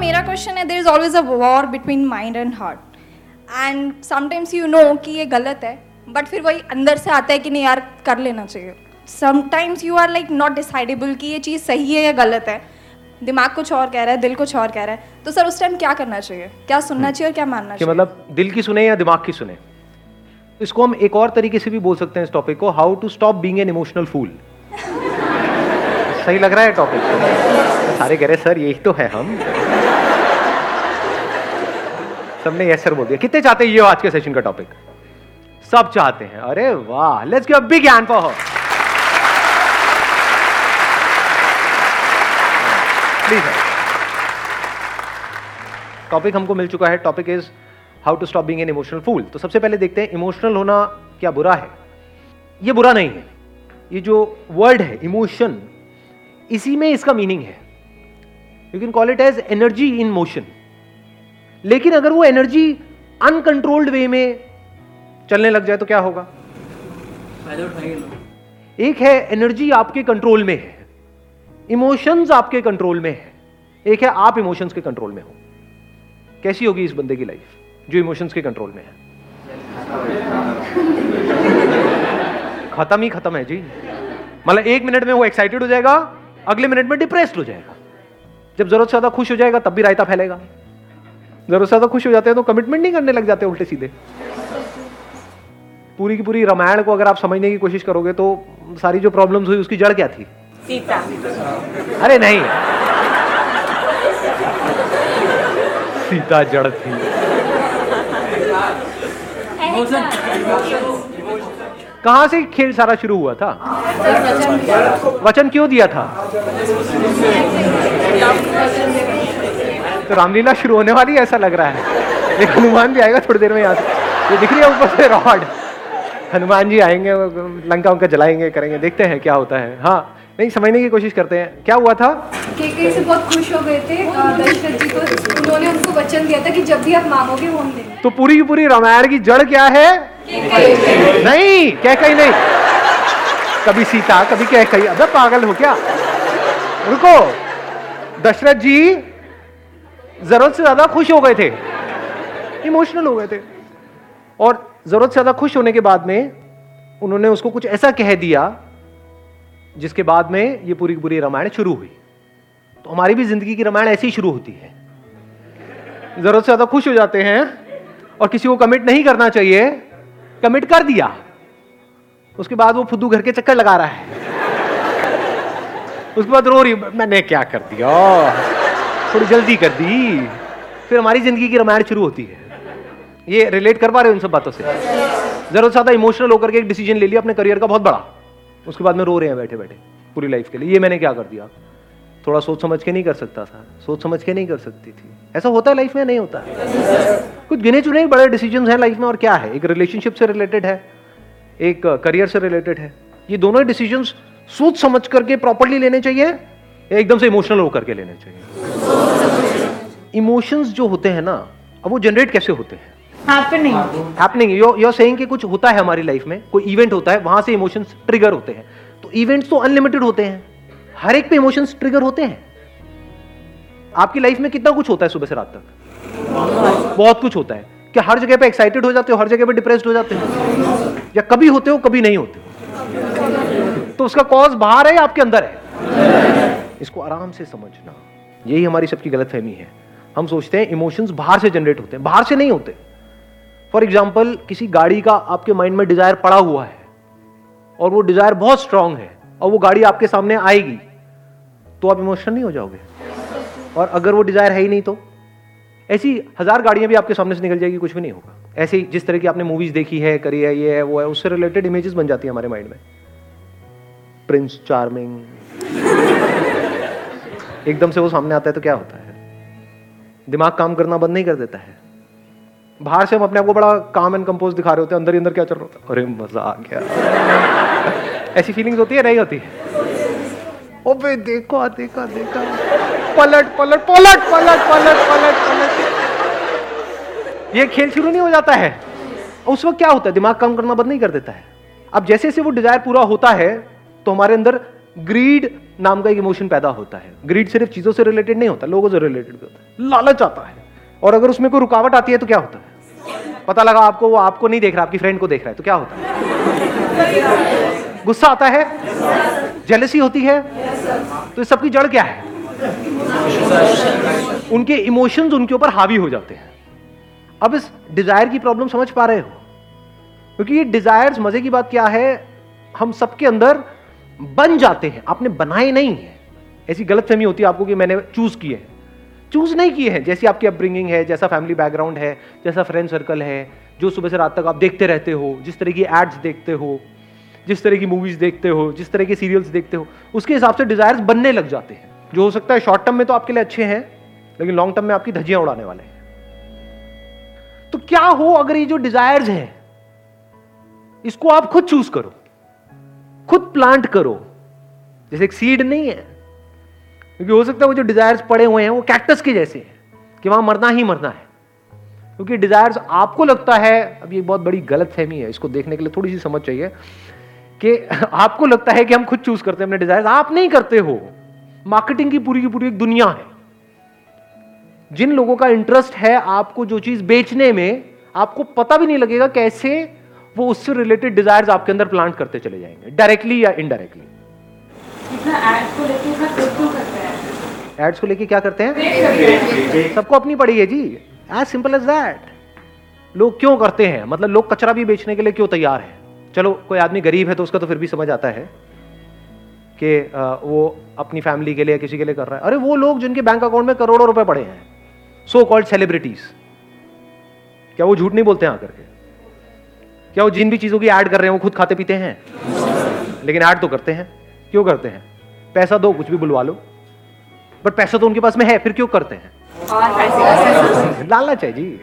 मेरा क्वेश्चन है, there is always a war between mind and heart and sometimes you know कि ये गलत है, बट फिर वही अंदर से आता है कि नहीं यार कर लेना चाहिए. Sometimes you are like not decidable कि ये चीज़ सही है या गलत है. दिमाग कुछ और कह रहा है, दिल कुछ और कह रहा है. तो सर उस टाइम क्या करना चाहिए, क्या सुनना चाहिए और क्या मानना चाहिए? मतलब दिल की सुने या दिमाग की सुने. इसको हम एक और तरीके से भी बोल सकते हैं इस टॉपिक को, how to stop being an emotional fool. सही लग रहा है टॉपिक? सारे कह रहे सर यही तो है हम. सबने यस सर बोल दिया. कितने चाहते हैं ये आज के सेशन का टॉपिक? सब चाहते हैं. अरे वाह, let's give a big hand for her. Please. Topic हमको मिल चुका है. Topic is how to stop being an emotional fool. तो सबसे पहले देखते हैं इमोशनल होना क्या बुरा है. ये बुरा नहीं है. ये जो वर्ड है इमोशन, इसी में इसका मीनिंग है. You can call it as energy in motion. लेकिन अगर वो एनर्जी अनकंट्रोल्ड वे में चलने लग जाए तो क्या होगा? एक है एनर्जी आपके कंट्रोल में है, इमोशंस आपके कंट्रोल में है. एक है आप इमोशंस के कंट्रोल में हो. कैसी होगी इस बंदे की लाइफ जो इमोशंस के कंट्रोल में है? खत्म ही खत्म है जी. मतलब एक मिनट में वो एक्साइटेड हो जाएगा, अगले मिनट में डिप्रेस्ड हो जाएगा. जब जरूरत से ज्यादा खुश हो जाएगा तब भी रायता फैलेगा. जरूरत से ज्यादा खुश हो जाते हैं तो कमिटमेंट नहीं करने लग जाते उल्टे सीधे. पूरी की पूरी रामायण को अगर आप समझने की कोशिश करोगे तो सारी जो प्रॉब्लम्स हुई उसकी जड़ क्या थी? सीता. अरे नहीं, सीता जड़ थी. कहां से खेल सारा शुरू हुआ था? वचन क्यों दिया था? तो रामलीला शुरू होने वाली ऐसा लग रहा है. एक हनुमान भी आएगा थोड़ी देर में. यहाँ से ये दिख रही है ऊपर से रॉड. हनुमान जी आएंगे, लंका उनका जलाएंगे, करेंगे. देखते हैं क्या होता है. हाँ, नहीं समझने की कोशिश करते हैं क्या हुआ था. कैकेयी से बहुत खुश हो गए थे दशरथ जी, तो उन्होंने उनको वचन दिया था कि जब भी आप मांगोगे वो हम देंगे. तो पूरी की पूरी रामायण की जड़ क्या है? नहीं, कैकेयी नहीं. कभी सीता, कभी कैकेयी. अबे पागल हो क्या? रुको. दशरथ जी जरूरत से ज्यादा खुश हो गए थे, इमोशनल हो गए थे. और जरूरत से ज्यादा खुश होने के बाद में उन्होंने उसको कुछ ऐसा कह दिया जिसके बाद में ये पूरी की पूरी रामायण शुरू हुई. तो हमारी भी जिंदगी की रामायण ऐसी ही शुरू होती है. जरूरत से ज्यादा खुश हो जाते हैं और किसी को कमिट नहीं करना चाहिए, कमिट कर दिया. उसके बाद वो फुद्दू घर के चक्कर लगा रहा है. उसके बाद रो रही, मैंने क्या कर दिया, थोड़ी जल्दी कर दी. फिर हमारी जिंदगी की रामायण शुरू होती है. ये रिलेट कर पा रहे हो इन सब बातों से? जरूरत से ज्यादा इमोशनल होकर के एक डिसीजन ले लिया अपने करियर का बहुत बड़ा, उसके बाद में रो रहे हैं बैठे बैठे पूरी लाइफ के लिए. ये मैंने क्या कर दिया. थोड़ा सोच समझ के नहीं कर सकता था, सोच समझ के नहीं कर सकती थी. ऐसा होता है लाइफ में? नहीं होता है. कुछ गिने चुने बड़े डिसीजंस हैं लाइफ में. और क्या है, एक रिलेशनशिप से रिलेटेड है, एक करियर से रिलेटेड है. ये दोनों डिसीजंस सोच समझ करके प्रॉपर्ली लेने चाहिए या एकदम से इमोशनल होकर के लेने चाहिए? इमोशंस जो होते हैं ना, अब वो जनरेट कैसे होते हैं? हैपनिंग. यू आर सेइंग कि कुछ होता है हमारी लाइफ में, कोई इवेंट होता है, वहां से इमोशंस ट्रिगर होते हैं. तो इवेंट्स तो अनलिमिटेड होते हैं, हर एक पे इमोशंस ट्रिगर होते हैं. आपकी लाइफ में कितना कुछ होता है सुबह से रात तक? बहुत कुछ होता है. क्या हर जगह पे एक्साइटेड हो जाते हो, हर जगह पे डिप्रेस्ड हो जाते हो? या कभी होते हो कभी नहीं होते हो? तो उसका कॉज बाहर है या आपके अंदर है? इसको आराम से समझना. यही हमारी सबकी गलतफहमी है. हम सोचते हैं इमोशंस बाहर से जनरेट होते हैं, बाहर से नहीं होते. फॉर एग्जाम्पल, किसी गाड़ी का आपके माइंड में डिजायर पड़ा हुआ है और वो डिजायर बहुत स्ट्रांग है और वो गाड़ी आपके सामने आएगी तो आप इमोशनल नहीं हो जाओगे? और अगर वो डिजायर है ही नहीं तो? ऐसी 1000 गाड़ियां भी आपके सामने से निकल जाएगी, कुछ भी नहीं होगा. ऐसे जिस तरह की आपने मूवीज देखी है, करी है, ये है वो है, उससे रिलेटेड इमेजेस बन जाती है हमारे माइंड में. प्रिंस चार्मिंग, एकदम से वो सामने आता है तो क्या होता है? दिमाग काम करना बंद नहीं कर देता है. बाहर से हम अपने आप को बड़ा काम एंड कंपोज दिखा रहे होते हैं, अंदर ही अंदर क्या चल रहा होता है? अरे मजा आ गया. ऐसी फीलिंग्स होती है? नहीं होती? ओबे देखो देखा देखा, पलट पलट पलट पलट पलट पलट पलट. ये खेल शुरू नहीं हो जाता है. उस वक्त क्या होता है? दिमाग काम करना बंद नहीं कर देता है. अब जैसे जैसे वो डिजायर पूरा होता है तो हमारे अंदर ग्रीड नाम का एक इमोशन पैदा होता है। ग्रीड सिर्फ चीजों से रिलेटेड नहीं होता, लोगों से रिलेटेड भी होता है। लालच आता है, और अगर उसमें कोई रुकावट आती है तो क्या होता है? पता लगा आपको वो आपको नहीं देख रहा, आपकी फ्रेंड को देख रहा है, तो क्या होता है? गुस्सा आता है, जेलसी होती है। तो इस सबकी जड़ क्या है? उनके इमोशंस उनके ऊपर हावी हो जाते हैं। अब इस डिजायर की प्रॉब्लम समझ पा रहे हो? क्योंकि ये डिजायर्स, मजे की बात क्या है, हम सबके अंदर बन जाते हैं, आपने बनाए नहीं है। ऐसी गलतफहमी होती है आपको कि मैंने चूज किए हैं, चूज नहीं किए हैं। जैसी आपकी अपब्रिंगिंग है, जैसा फैमिली बैकग्राउंड है, जैसा फ्रेंड सर्कल है, जो सुबह से रात तक आप देखते रहते हो, जिस तरह की एड्स देखते हो, जिस तरह की मूवीज देखते हो, जिस तरह के सीरियल्स देखते हो, उसके हिसाब से डिजायर्स बनने लग जाते हैं, जो हो सकता है शॉर्ट टर्म में तो आपके लिए अच्छे हैं, लेकिन लॉन्ग टर्म में आपकी धज्जियां उड़ाने वाले हैं। तो क्या हो अगर ये जो डिजायर्स हैं, इसको आप खुद चूज करो, खुद प्लांट करो, जैसे एक सीड नहीं है। क्योंकि हो सकता है वो जो डिजायर्स पड़े हुए हैं वो कैक्टस के जैसे हैं कि वहां मरना ही मरना है। क्योंकि डिजायर्स आपको लगता है, अब ये बहुत बड़ी गलतफहमी है, इसको देखने के लिए थोड़ी सी समझ चाहिए, कि आपको लगता है कि हम खुद चूज करते हैं अपने डिजायर्स। आप नहीं करते हो। मार्केटिंग की पूरी एक दुनिया है। जिन लोगों का इंटरेस्ट है आपको जो चीज बेचने में, आपको पता भी नहीं लगेगा कैसे वो उससे रिलेटेड डिजायर्स आपके अंदर प्लांट करते चले जाएंगे, डायरेक्टली या इनडायरेक्टली। एड्स को लेके क्यों करते हैं? एड्स को लेके क्या करते हैं? सबको अपनी पड़ी है जी, एज सिंपल एज दैट। लोग क्यों करते हैं, मतलब लोग कचरा भी बेचने के लिए क्यों तैयार है? चलो कोई आदमी गरीब है तो उसका तो फिर भी समझ आता है कि वो अपनी फैमिली के लिए, किसी के लिए कर रहा है। अरे वो लोग जिनके बैंक अकाउंट में करोड़ों रुपए पड़े हैं, सो कॉल्ड सेलिब्रिटीज, क्या वो झूठ नहीं बोलते हैं आकर के? क्या वो जिन भी चीजों की ऐड कर रहे हैं वो खुद खाते पीते हैं? लेकिन ऐड तो करते हैं। क्यों करते हैं? पैसा दो, कुछ भी बुलवा लो, बट पैसा तो उनके पास में है, फिर क्यों करते हैं? लालच है जी।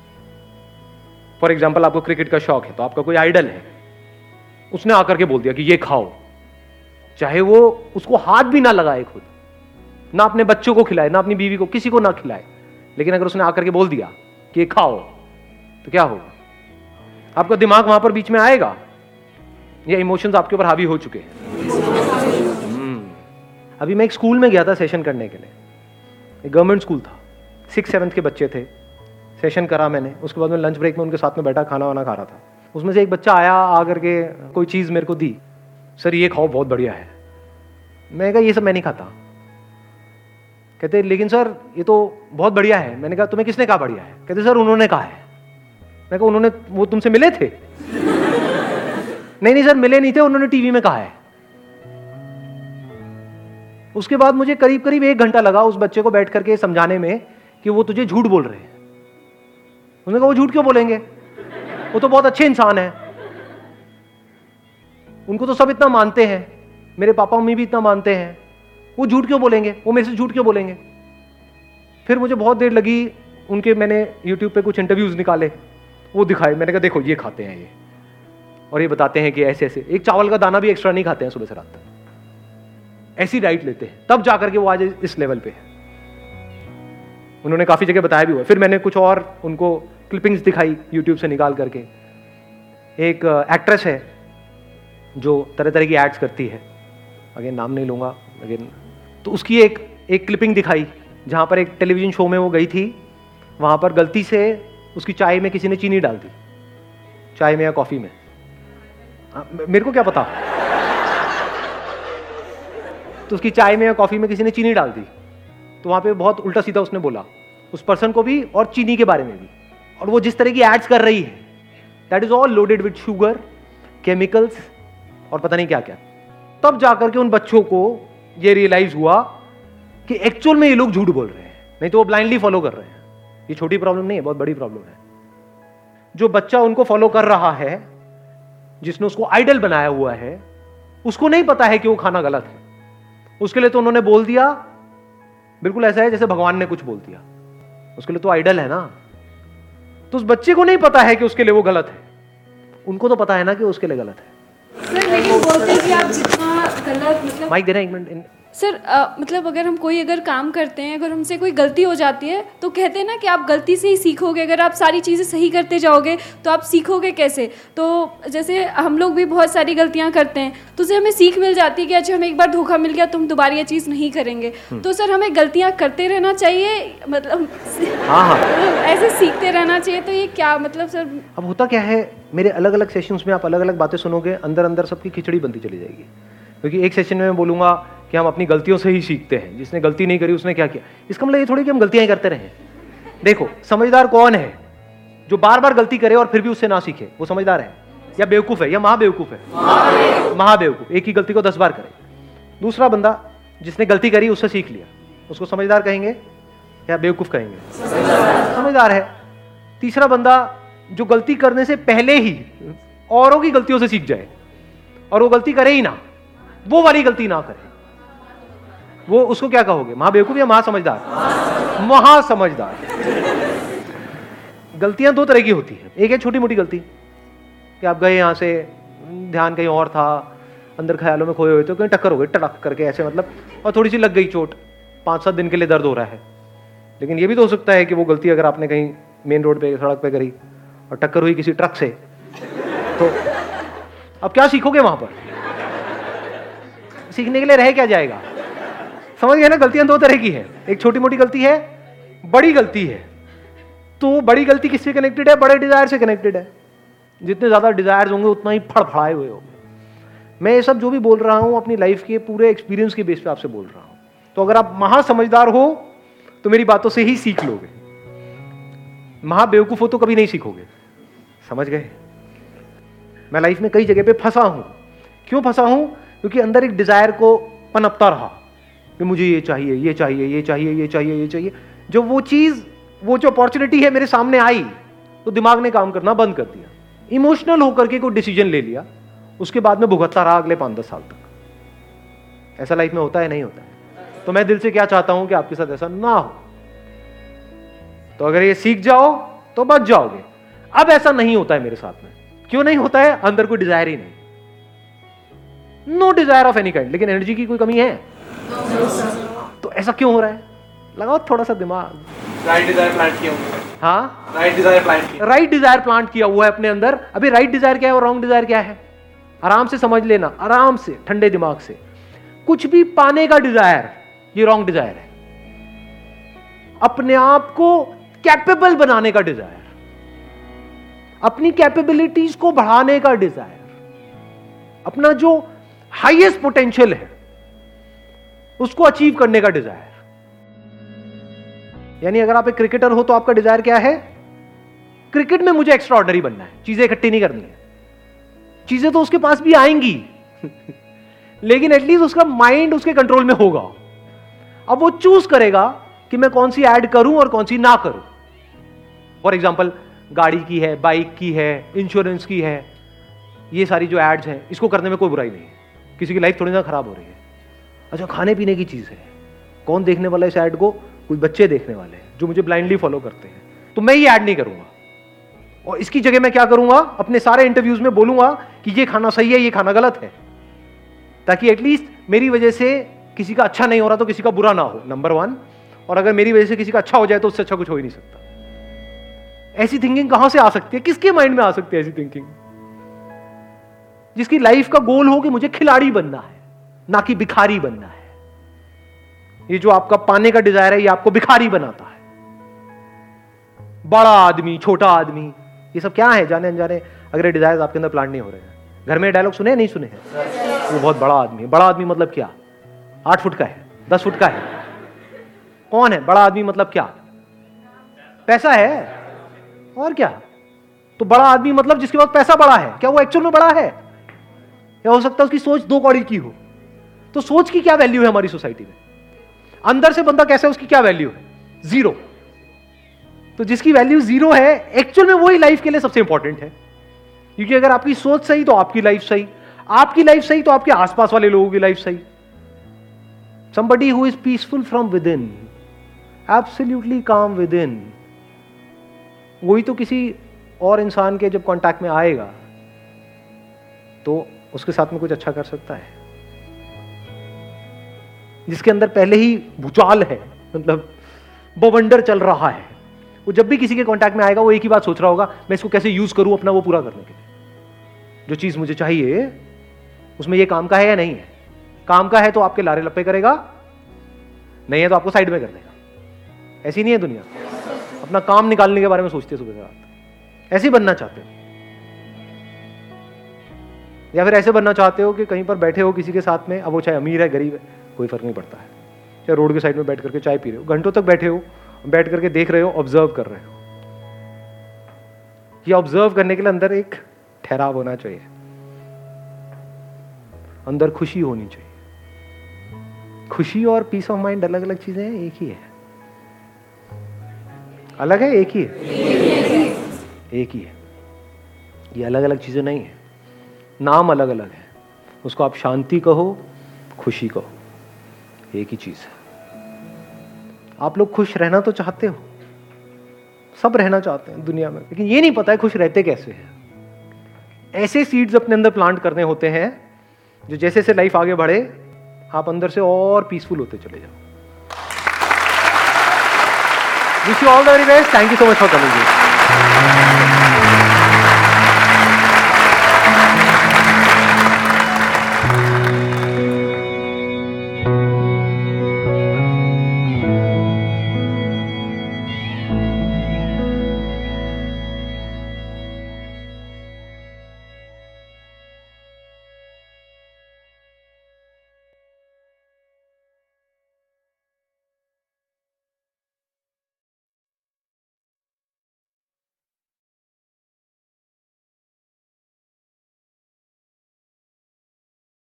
फॉर एग्जाम्पल, आपको क्रिकेट का शौक है, तो आपका कोई आइडल है, उसने आकर के बोल दिया कि ये खाओ, चाहे वो उसको हाथ भी ना लगाए खुद, ना अपने बच्चों को खिलाए, ना अपनी बीवी को, किसी को ना खिलाए, लेकिन अगर उसने आकर के बोल दिया कि ये खाओ, तो क्या होगा? आपका दिमाग वहां पर बीच में आएगा, ये इमोशंस आपके ऊपर हावी हो चुके हैं। अभी मैं एक स्कूल में गया था सेशन करने के लिए, एक गवर्नमेंट स्कूल था, 6th-7th के बच्चे थे। सेशन करा मैंने, उसके बाद मैं लंच ब्रेक में उनके साथ में बैठा खाना वाना खा रहा था। उसमें से एक बच्चा आया, आकर के कोई चीज़ मेरे को दी, सर ये खाओ बहुत बढ़िया है। मैं कहा ये सब मैं नहीं खाता। कहते लेकिन सर ये तो बहुत बढ़िया है। मैंने कहा तुम्हें किसने कहा बढ़िया है? कहते सर उन्होंने कहा है। मैं कहा उन्होंने, वो तुमसे मिले थे? नहीं सर मिले नहीं थे, उन्होंने टीवी में कहा है। उसके बाद मुझे करीब 1 घंटा लगा उस बच्चे को बैठ करके समझाने में कि वो तुझे झूठ बोल रहे हैं। उन्होंने कहा वो झूठ क्यों बोलेंगे, वो तो बहुत अच्छे इंसान है, उनको तो सब इतना मानते हैं, मेरे पापा मम्मी भी इतना मानते हैं, वो झूठ क्यों बोलेंगे, वो मेरे से झूठ क्यों बोलेंगे? फिर मुझे बहुत देर लगी, उनके मैंने YouTube पे कुछ इंटरव्यूज निकाले, वो दिखाए। मैंने कहा देखो ये खाते हैं ये, और ये बताते हैं कि ऐसे ऐसे, एक चावल का दाना भी एक्स्ट्रा नहीं खाते हैं सुबह से रात तक, ऐसी डाइट लेते हैं, तब जाकर के वो आज इस लेवल पे है। उन्होंने काफी जगह बताया भी हुआ। फिर मैंने कुछ और उनको क्लिपिंग्स दिखाई YouTube से निकाल करके। एक एक्ट्रेस है जो तरह तरह की एड्स करती है, अगेन नाम नहीं लूंगा, लेकिन तो उसकी एक क्लिपिंग दिखाई जहां पर एक टेलीविजन शो में वो गई थी, वहां पर गलती से उसकी चाय में किसी ने चीनी डाल दी, चाय में या कॉफी में, मेरे को क्या पता। तो उसकी चाय में या कॉफी में किसी ने चीनी डाल दी, तो वहां पे बहुत उल्टा सीधा उसने बोला उस पर्सन को भी और चीनी के बारे में भी। और वो जिस तरह की एड्स कर रही है, that is all loaded with sugar, chemicals और पता नहीं क्या क्या। तब जाकर के उन बच्चों को ये रियलाइज हुआ कि एक्चुअल में ये लोग झूठ बोल रहे हैं, नहीं तो वो ब्लाइंडली फॉलो कर रहे हैं। ये छोटी प्रॉब्लम नहीं है, बहुत बड़ी प्रॉब्लम है। जो बच्चा उनको फॉलो कर रहा है, जिसने उसको आइडल बनाया हुआ है, उसको नहीं पता है कि वो खाना गलत है, उसके लिए तो उन्होंने बोल दिया। बिल्कुल ऐसा है जैसे भगवान ने कुछ बोल दिया, उसके लिए तो आइडल है ना। तो उस बच्चे को नहीं पता है कि उसके लिए वो गलत है, उनको तो पता है ना कि उसके लिए गलत है। सर लेकिन बोलते हैं कि आप जितना गलत, मतलब माइक दे रहे हैं, एक मिनट। सर मतलब अगर काम करते हैं, अगर हमसे कोई गलती हो जाती है तो कहते हैं ना कि आप गलती से ही सीखोगे, अगर आप सारी चीज़ें सही करते जाओगे तो आप सीखोगे कैसे। तो जैसे हम लोग भी बहुत सारी गलतियां करते हैं तो उससे हमें सीख मिल जाती है कि अच्छा हमें एक बार धोखा मिल गया तो हम दोबारा ये चीज़ नहीं करेंगे। तो सर हमें गलतियां करते रहना चाहिए, मतलब हाँ ऐसे सीखते रहना चाहिए। तो ये क्या मतलब सर? अब होता क्या है, मेरे अलग अलग सेशंस में आप अलग अलग बातें सुनोगे, अंदर अंदर सबकी खिचड़ी बनती चली जाएगी। क्योंकि एक सेशन में मैं बोलूँगा कि हम अपनी गलतियों से ही सीखते हैं, जिसने गलती नहीं करी उसने क्या किया। इसका मतलब ये थोड़ी कि हम गलतियां ही करते रहें। देखो, समझदार कौन है? जो बार बार गलती करे और फिर भी उससे ना सीखे, वो समझदार है या बेवकूफ़ है या महाबेवकूफ़ है? महाबेवकूफ़। एक ही गलती को 10 बार करे। दूसरा बंदा जिसने गलती करी उससे सीख लिया, उसको समझदार कहेंगे या बेवकूफ़ कहेंगे? समझदार है। तीसरा बंदा जो गलती करने से पहले ही औरों की गलतियों से सीख जाए और वो गलती करे ही ना, वो वाली गलती ना करे, वो उसको क्या कहोगे? महाबेवकूफ या महासमझदार? महासमझदार। गलतियां दो तरह की होती है। एक है छोटी मोटी गलती कि आप गए यहां से, ध्यान कहीं और था, अंदर ख्यालों में खोए हुए थे, कहीं टक्कर हो गई टड़क करके ऐसे, मतलब, और थोड़ी सी लग गई चोट, 5-7 दिन के लिए दर्द हो रहा है। लेकिन ये भी तो हो सकता है कि वो गलती अगर आपने कहीं मेन रोड पे, सड़क पे करी और टक्कर हुई किसी ट्रक से, तो अब क्या सीखोगे वहां पर? सीखने के लिए रह क्या जाएगा? समझ गए ना? गलतियां दो तरह की है, एक छोटी मोटी गलती है, बड़ी गलती है। तो बड़ी गलती किससे कनेक्टेड है? बड़े डिजायर से कनेक्टेड है। जितने ज्यादा डिजायर्स होंगे उतना ही फड़फड़ाए हुए होंगे। मैं ये सब जो भी बोल रहा हूं अपनी लाइफ के पूरे एक्सपीरियंस के बेस पे आपसे बोल रहा हूं। तो अगर आप महासमझदार हो तो मेरी बातों से ही सीख लोगे, महाबेवकूफ हो तो कभी नहीं सीखोगे। समझ गए? मैं लाइफ में कई जगह पे फंसा हूं। क्यों फंसा हूं? क्योंकि अंदर एक डिजायर को पनपता रहा कि मुझे ये चाहिए, ये चाहिए, ये चाहिए, ये चाहिए, ये चाहिए। जो वो चीज, वो जो अपॉर्चुनिटी है मेरे सामने आई तो दिमाग ने काम करना बंद कर दिया, इमोशनल होकर के कोई डिसीजन ले लिया, उसके बाद में भुगतता रहा अगले 5-10 साल तक। ऐसा लाइफ में होता है? नहीं होता है। तो मैं दिल से क्या चाहता हूं कि आपके साथ ऐसा ना हो। तो अगर ये सीख जाओ तो बच जाओगे। अब ऐसा नहीं होता है मेरे साथ में। क्यों नहीं होता है? अंदर कोई डिजायर ही नहीं, no desire of any kind. लेकिन एनर्जी की कोई कमी है? तो ऐसा क्यों हो रहा है? लगाओ थोड़ा सा दिमाग। राइट डिजायर प्लांट किया हुआ है। हाँ, राइट डिजायर प्लांट किया। राइट डिजायर प्लांट किया हुआ है अपने अंदर। अभी राइट डिजायर क्या है और रॉन्ग डिजायर क्या है? आराम से समझ लेना, आराम से, ठंडे दिमाग से। कुछ भी पाने का डिजायर, ये रॉन्ग डिजायर है। अपने आप को कैपेबल बनाने का डिजायर, अपनी कैपेबिलिटीज को बढ़ाने का डिजायर, अपना जो हाईएस्ट पोटेंशियल है उसको अचीव करने का डिजायर। यानी अगर आप एक क्रिकेटर हो तो आपका डिजायर क्या है? क्रिकेट में मुझे एक्स्ट्रा ऑर्डिनरी बनना है, चीजें इकट्ठी नहीं करनी है। चीजें तो उसके पास भी आएंगी लेकिन एटलीस्ट उसका माइंड उसके कंट्रोल में होगा। अब वो चूज करेगा कि मैं कौन सी ऐड करूं और कौन सी ना करूं। फॉर एग्जाम्पल, गाड़ी की है, बाइक की है, इंश्योरेंस की है, ये सारी जो एड्स हैं, इसको करने में कोई बुराई नहीं है। किसी की लाइफ थोड़ी ना खराब हो रही है। अच्छा, खाने पीने की चीज है, कौन देखने वाला है इस ऐड को? कोई बच्चे देखने वाले हैं जो मुझे ब्लाइंडली फॉलो करते हैं। तो मैं ये ऐड नहीं करूंगा, और इसकी जगह मैं क्या करूंगा? अपने सारे इंटरव्यूज में बोलूंगा कि ये खाना सही है, ये खाना गलत है, ताकि एटलीस्ट मेरी वजह से किसी का अच्छा नहीं हो रहा तो किसी का बुरा ना हो, नंबर 1। और अगर मेरी वजह से किसी का अच्छा हो जाए तो उससे अच्छा कुछ हो ही नहीं सकता। ऐसी थिंकिंग कहां से आ सकती है? किसके माइंड में आ सकती है ऐसी थिंकिंग? जिसकी लाइफ का गोल हो कि मुझे खिलाड़ी बनना है, ना कि भिखारी बनना है। ये जो आपका पाने का डिजायर है, ये आपको भिखारी बनाता है। बड़ा आदमी, छोटा आदमी, ये सब क्या है? जाने अनजाने अगर ये डिजायर आपके अंदर प्लांट नहीं हो रहे हैं। घर में डायलॉग सुने नहीं सुने हैं? वो बहुत बड़ा आदमी है। बड़ा आदमी मतलब क्या? 8 फुट का है, 10 फुट का है? कौन है बड़ा आदमी? मतलब क्या? पैसा है और क्या? तो बड़ा आदमी मतलब जिसके पास पैसा बड़ा है। क्या वो एक्चुअल में बड़ा है? या हो सकता है उसकी सोच 2 कौड़ी की हो। तो सोच की क्या वैल्यू है हमारी सोसाइटी में? अंदर से बंदा कैसा है, उसकी क्या वैल्यू है? 0। तो जिसकी वैल्यू 0 है, एक्चुअल में वही लाइफ के लिए सबसे इंपॉर्टेंट है। क्योंकि अगर आपकी सोच सही तो आपकी लाइफ सही, आपकी लाइफ सही तो आपके आसपास वाले लोगों की लाइफ सही। Somebody who is peaceful from within, absolutely calm within, वही तो किसी और इंसान के जब कांटेक्ट में आएगा तो उसके साथ में कुछ अच्छा कर सकता है। जिसके अंदर पहले ही भूचाल है, मतलब बवंडर चल रहा है, वो जब भी किसी के कांटेक्ट में आएगा वो एक ही बात सोच रहा होगा, मैं इसको कैसे यूज करूं अपना वो पूरा करने के लिए। जो चीज मुझे चाहिए उसमें ये काम का है या नहीं है। काम का है तो आपके लारे लप्पे करेगा, नहीं है तो आपको साइड में कर देगा। ऐसी नहीं है दुनिया, अपना काम निकालने के बारे में सोचते सुबह से रात। ऐसे ही बनना चाहते हो, या फिर ऐसे बनना चाहते हो कि कहीं पर बैठे हो किसी के साथ में, अब वो चाहे अमीर है गरीब है कोई फर्क नहीं पड़ता है, चाहे रोड के साइड में बैठ करके चाय पी रहे हो, घंटों तक बैठे हो, बैठ करके देख रहे हो, ऑब्जर्व कर रहे हो। ये ऑब्जर्व करने के लिए अंदर एक ठहराव होना चाहिए, अंदर खुशी होनी चाहिए। खुशी और पीस ऑफ माइंड अलग अलग चीजें हैं, एक ही है। अलग है, एक ही है, एक ही है। ये अलग अलग चीजें नहीं है, नाम अलग अलग है। उसको आप शांति कहो, खुशी कहो, एक ही चीज है। आप लोग खुश रहना तो चाहते हो, सब रहना चाहते हैं दुनिया में, लेकिन ये नहीं पता है खुश रहते कैसे हैं। ऐसे सीड्स अपने अंदर प्लांट करने होते हैं जो जैसे से लाइफ आगे बढ़े आप अंदर से और पीसफुल होते चले जाओ। Wish you all the very best. Thank you so much for coming.